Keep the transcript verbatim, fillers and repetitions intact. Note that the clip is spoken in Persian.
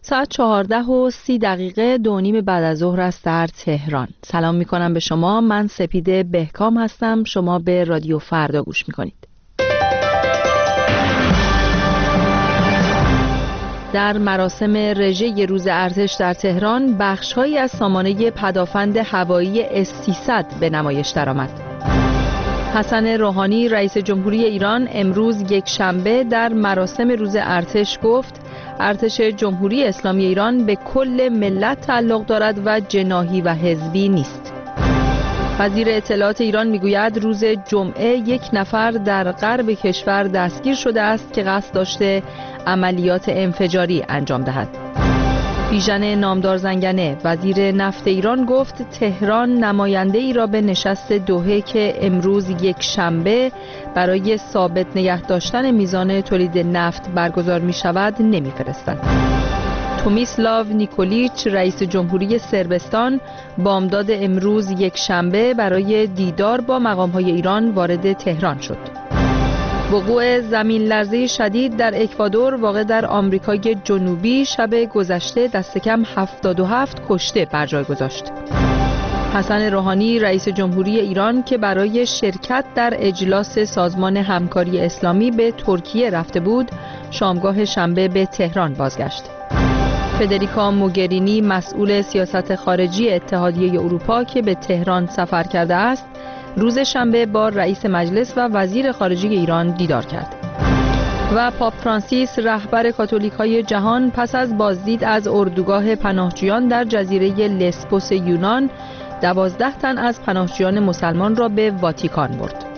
ساعت چهارده و سی دقیقه دو نیم بعد از ظهر است در تهران. سلام می کنم به شما. من سپیده بهکام هستم. شما به رادیو فردا گوش می کنید. در مراسم رژه روز ارتش در تهران بخش‌هایی از سامانه پدافند هوایی اس سیصد به نمایش درآمد. حسن روحانی رئیس جمهوری ایران امروز یک شنبه در مراسم روز ارتش گفت ارتش جمهوری اسلامی ایران به کل ملت تعلق دارد و جناحی و حزبی نیست. وزیر اطلاعات ایران میگوید روز جمعه یک نفر در غرب کشور دستگیر شده است که قصد داشته عملیات انفجاری انجام دهد. بیژن نامدار زنگنه وزیر نفت ایران گفت تهران نماینده ای را به نشست دوحه که امروز یک شنبه برای ثابت نگه داشتن میزان تولید نفت برگزار می شود نمی فرستد. تومیسلاو نیکولیچ رئیس جمهوری صربستان بامداد امروز یک شنبه برای دیدار با مقام‌های ایران وارد تهران شد. وقوع زمین لرزه شدید در اکوادور واقع در آمریکای جنوبی شب گذشته دست کم هفتاد و هفت کشته بر جای گذاشت. حسن روحانی رئیس جمهوری ایران که برای شرکت در اجلاس سازمان همکاری اسلامی به ترکیه رفته بود، شامگاه شنبه به تهران بازگشت. فدریکا موگرینی مسئول سیاست خارجی اتحادیه اروپا که به تهران سفر کرده است، روز شنبه با رئیس مجلس و وزیر خارجه ایران دیدار کرد. و پاپ فرانسیس رهبر کاتولیک‌های جهان پس از بازدید از اردوگاه پناهجویان در جزیره لسبوس یونان، دوازده تن از پناهجویان مسلمان را به واتیکان برد.